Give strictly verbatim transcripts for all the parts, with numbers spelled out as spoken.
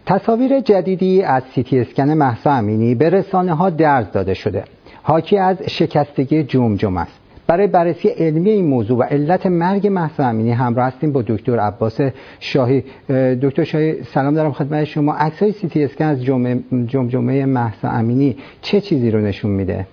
تصاویر جدیدی از سی تی اسکن مهسا امینی به رسانه‌ها درز داده شده. حاکی از شکستگی جمجمه است. برای بررسی علمی این موضوع و علت مرگ مهسا امینی همراه هستیم با دکتر عباس شاهی. دکتر شاهی سلام دارم خدمت شما. عکس‌های سی تی اسکن از جمجمه مهسا امینی چه چیزی رو نشون میده؟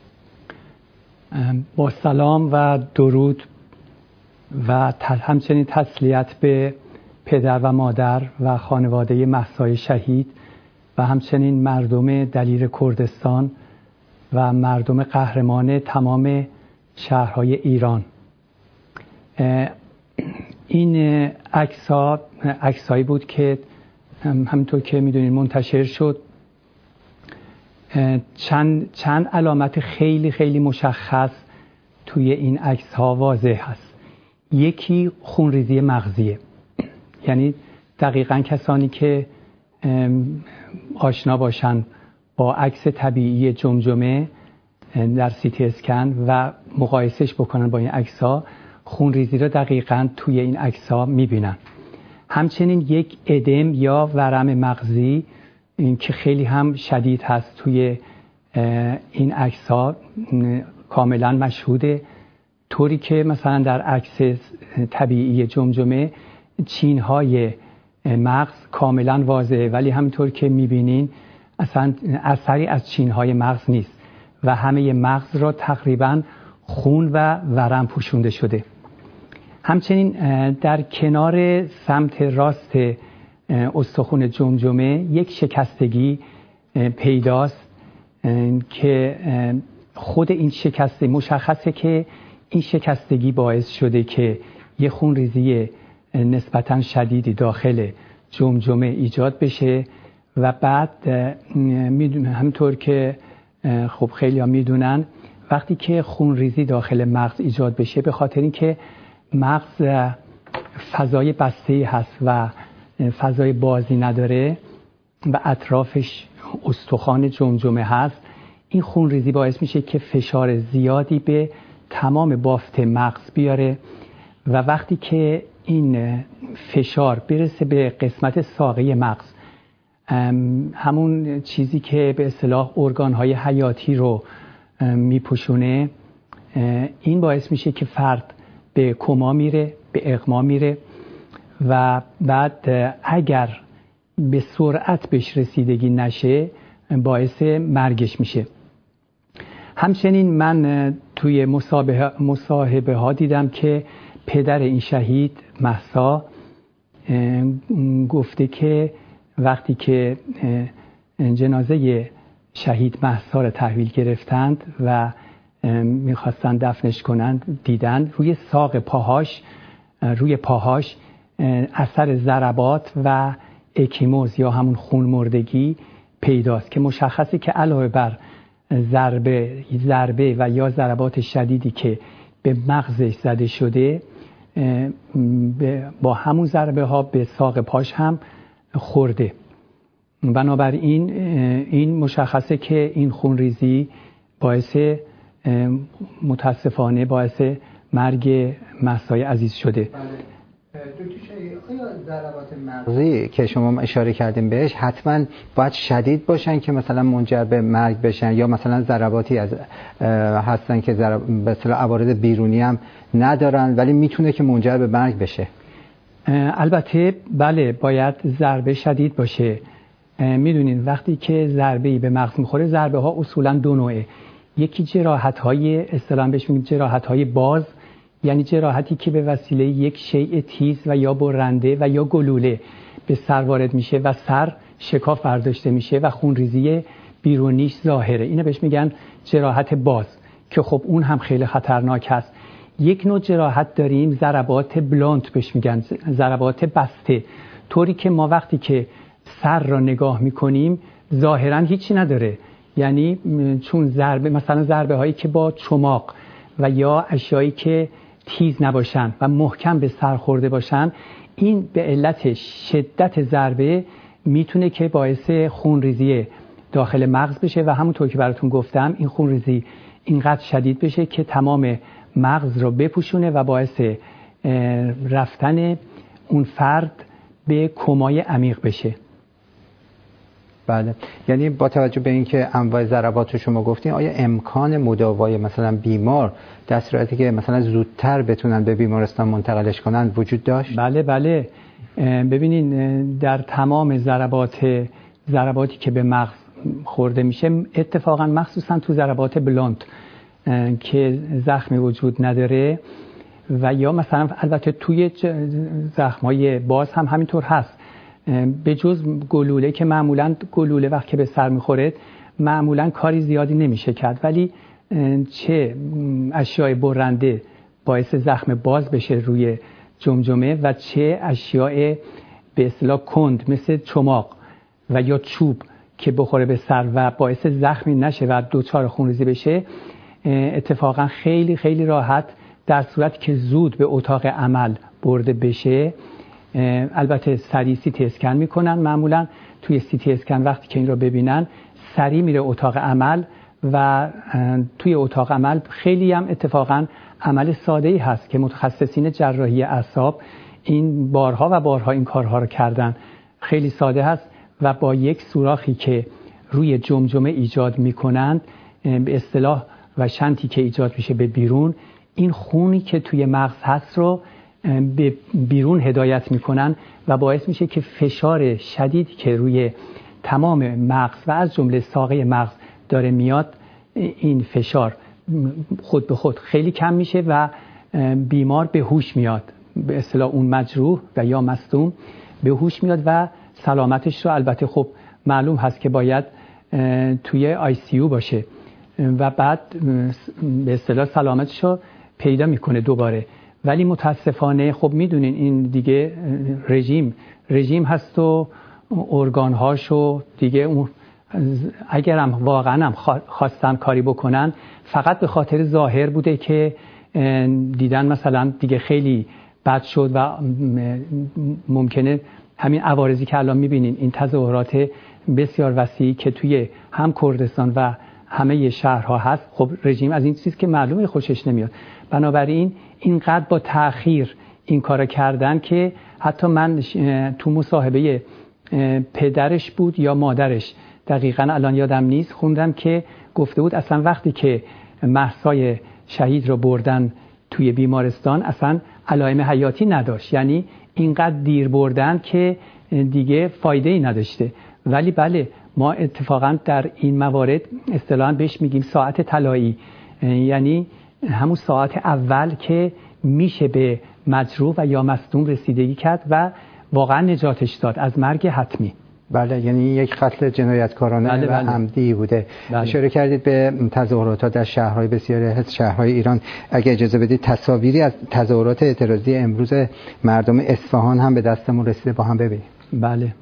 با سلام و درود و همچنین تسلیت به پدر و مادر و خانواده مهسا شهید و همچنین مردم دلیر کردستان و مردم قهرمان تمام شهرهای ایران. این عکس‌ها عکسایی بود که همونطور که میدونید منتشر شد. چند چند علامت خیلی خیلی مشخص توی این عکس‌ها واضح هست. یکی خونریزی مغزیه، یعنی دقیقاً کسانی که آشنا باشن با عکس طبیعی جمجمه در سی تی اسکن و مقایسش بکنن با این عکس‌ها، خونریزی رو دقیقاً توی این عکس‌ها می‌بینن. همچنین یک ادم یا ورم مغزی این که خیلی هم شدید هست توی این عکس‌ها کاملاً مشهوده، طوری که مثلا در عکس طبیعی جمجمه چین‌های مغز کاملاً واضحه، ولی همینطور که می‌بینین اصلا اثری از چین‌های مغز نیست و همه مغز را تقریباً خون و ورم پوشونده شده. همچنین در کنار سمت راست استخوان جمجمه یک شکستگی پیداست که خود این شکستگی مشخصه که این شکستگی باعث شده که یه خونریزی نسبتاً شدیدی داخل جمجمه ایجاد بشه و بعد همونطور که خب خیلی ها میدونن وقتی که خونریزی داخل مغز ایجاد بشه به خاطر اینکه مغز فضای بسته‌ای هست و فضای بازی نداره و اطرافش استخوان جمجمه هست، این خونریزی باعث میشه که فشار زیادی به تمام بافت مغز بیاره و وقتی که این فشار برسه به قسمت ساقه مغز، همون چیزی که به اصطلاح ارگان‌های حیاتی رو میپوشونه، این باعث میشه که فرد به کما میره، به اغما میره و بعد اگر به سرعت بهش رسیدگی نشه باعث مرگش میشه. همچنین من توی مصاحبه ها دیدم که پدر این شهید مهسا گفته که وقتی که جنازه شهید مهسا رو تحویل گرفتند و میخواستن دفنش کنند، دیدن روی ساق پاهاش روی پاهاش اثر ضربات و اکیموز یا همون خون مردگی پیداست که مشخصه که علاوه بر ضربه ضربه و یا ضربات شدیدی که به مغزش زده شده، با همون ضربه ها به ساق پاش هم خورده. بنابراین این مشخصه که این خونریزی باعث متاسفانه باعث مرگ مهسا عزیز شده. آیا ضربات مغزی که شما اشاره کردیم بهش حتما باید شدید باشن که مثلا منجر به مرگ بشن، یا مثلا ضرباتی از هستن که ضرب... به اصطلاح عوارض بیرونی هم ندارن ولی میتونه که منجر به مرگ بشه؟ البته بله، باید ضربه شدید باشه. میدونین وقتی که ضربه‌ای به مغز میخوره، ضربه ها اصولا دو نوعه. یکی جراحت های اصطلاحاً بهش میگیم جراحت های باز، یعنی جراحتی که به وسیله یک شیء تیز و یا برنده و یا گلوله به سر وارد میشه و سر شکاف برداشته میشه و خونریزی بیرونیش ظاهره. اینو بهش میگن جراحت باز که خب اون هم خیلی خطرناک هست. یک نوع جراحت داریم ضربات بلانت بهش میگن، ضربات بسته، طوری که ما وقتی که سر را نگاه میکنیم ظاهرا هیچی نداره، یعنی چون ضربه مثلا ضربه هایی که با چماق و یا اشیایی که تیز نباشن و محکم به سر خورده باشن، این به علت شدت ضربه میتونه که باعث خونریزی داخل مغز بشه و همونطور که براتون گفتم این خونریزی اینقدر شدید بشه که تمام مغز رو بپوشونه و باعث رفتن اون فرد به کمای عمیق بشه. بله، یعنی با توجه به اینکه انواع ضربات رو شما گفتین، آیا امکان مداوای مثلا بیمار در صورتی که مثلا زودتر بتونن به بیمارستان منتقلش کنن وجود داشت؟ بله بله، ببینین در تمام ضربات ضرباتی که به مغز خورده میشه، اتفاقا مخصوصا تو ضربات بلوند که زخمی وجود نداره و یا مثلا البته توی زخمای باز هم همینطور هست، به جز گلوله که معمولا گلوله وقتی به سر میخوره معمولا کاری زیادی نمیشه کرد، ولی چه اشیاء برنده باعث زخم باز بشه روی جمجمه و چه اشیاء به اصطلاح کند مثل چماق و یا چوب که بخوره به سر و باعث زخمی نشه و دوچار خونریزی بشه، اتفاقا خیلی خیلی راحت در صورت که زود به اتاق عمل برده بشه، البته سریع سی تی اسکن میکنن. معمولا توی سی تی اسکن وقتی که این رو ببینن سریع میره اتاق عمل و توی اتاق عمل خیلی هم اتفاقا عمل ساده‌ای هست که متخصصین جراحی اعصاب این بارها و بارها این کارها رو کردن. خیلی ساده هست و با یک سوراخی که روی جمجمه ایجاد میکنن به اصطلاح و شنتی که ایجاد میشه به بیرون، این خونی که توی مغز هست رو به بیرون هدایت میکنن و باعث میشه که فشار شدیدی که روی تمام مغز و از جمله ساقه مغز داره میاد، این فشار خود به خود خیلی کم میشه و بیمار به هوش میاد، به اصطلاح اون مجروح و یا مصدوم به هوش میاد و سلامتش رو البته خب معلوم هست که باید توی آی سی یو باشه و بعد به اصطلاح سلامتش رو پیدا میکنه دوباره. ولی متاسفانه خب میدونین این دیگه رژیم رژیم هست و ارگانهاشو دیگه اون اگرم واقعا هم خواستن کاری بکنن فقط به خاطر ظاهر بوده که دیدن مثلا دیگه خیلی بد شد و ممکنه همین عوارضی که الان میبینین، این تظاهرات بسیار وسیعی که توی هم کردستان و همه شهرها هست، خب رژیم از این چیز که معلومه خوشش نمیاد. بنابراین اینقدر با تأخیر این کارو کردن که حتی من تو مصاحبه پدرش بود یا مادرش دقیقاً الان یادم نیست خوندم که گفته بود اصلا وقتی که مهسای شهید رو بردن توی بیمارستان اصلا علائم حیاتی نداشت، یعنی اینقدر دیر بردن که دیگه فایده ای نداشته. ولی بله ما اتفاقا در این موارد اصطلاحاً بهش میگیم ساعت طلایی، یعنی همون ساعت اول که میشه به مجروح و یا مصدوم رسیدگی کرد و واقعا نجاتش داد از مرگ حتمی. بله، یعنی یک قتل جنایتکارانه بله و بله. عمدی بوده. بله. اشاره کردید به تظاهرات در شهرهای بسیاری از شهرهای ایران. اگه اجازه بدید تصاویری از تظاهرات اعتراضی امروز مردم اصفهان هم به دستمون رسیده، با هم ببینیم. بله.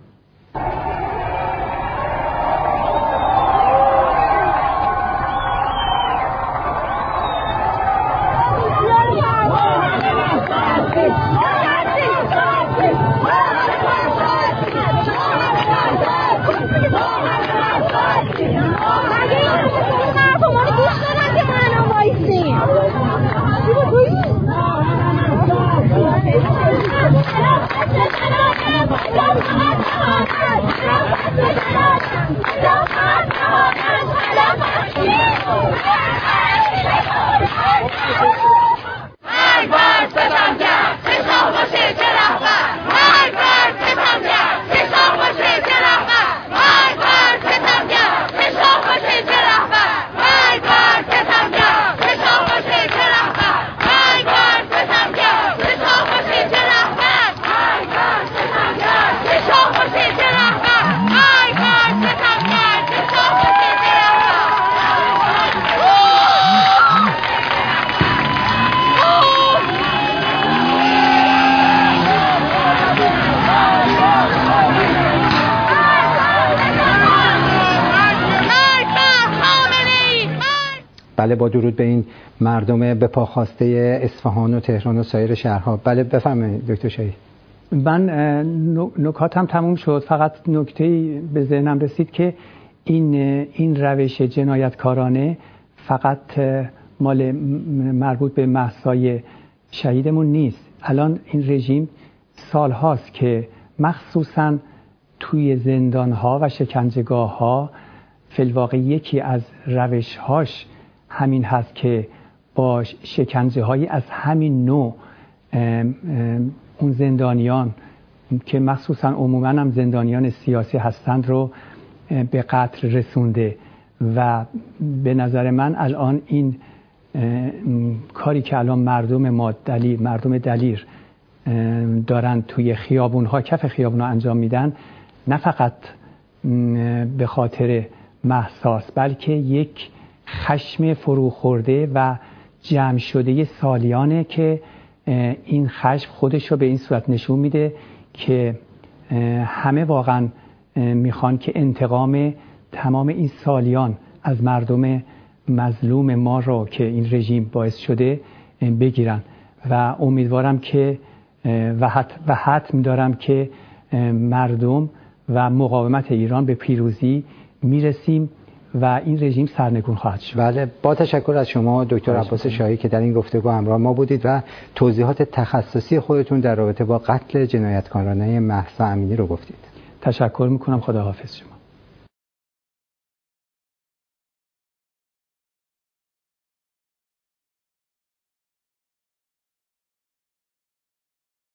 بله، با درود به این مردم به پا خواسته اصفهان و تهران و سایر شهرها. بله بفرمایید دکتر شهید. من نکاتم تموم شد، فقط نکته‌ای به ذهنم رسید که این این روش جنایتکارانه فقط مال مربوط به مهسای شهیدمون نیست. الان این رژیم سال هاست که مخصوصاً توی زندان‌ها و شکنجهگاه‌ها فی الواقع یکی از روش‌هاش همین هست که با شکنجه‌های از همین نوع اون زندانیان که مخصوصا عموماً هم زندانیان سیاسی هستند رو به قتل رسونده. و به نظر من الان این کاری که الان مردم ما دلیر مردم دلیر دارن توی خیابون‌ها کف خیابون‌ها انجام میدن، نه فقط به خاطر مهساست، بلکه یک خشم فروخورده و جمع شده سالیانه که این خشم خودش رو به این صورت نشون میده که همه واقعا میخوان که انتقام تمام این سالیان از مردم مظلوم ما رو که این رژیم باعث شده بگیرن. و امیدوارم که و حت و حتم دارم که مردم و مقاومت ایران به پیروزی میرسیم و این رژیم سرنگون خواهد شد. بله، با تشکر از شما دکتر عباس شاهی که در این گفتگو همراه ما بودید و توضیحات تخصصی خودتون در رابطه با قتل جنایتکارانه مهسا امینی رو گفتید. تشکر میکنم. خداحافظ شما.